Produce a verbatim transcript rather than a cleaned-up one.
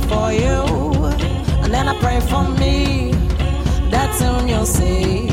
for you, and then I pray for me. That soon you'll see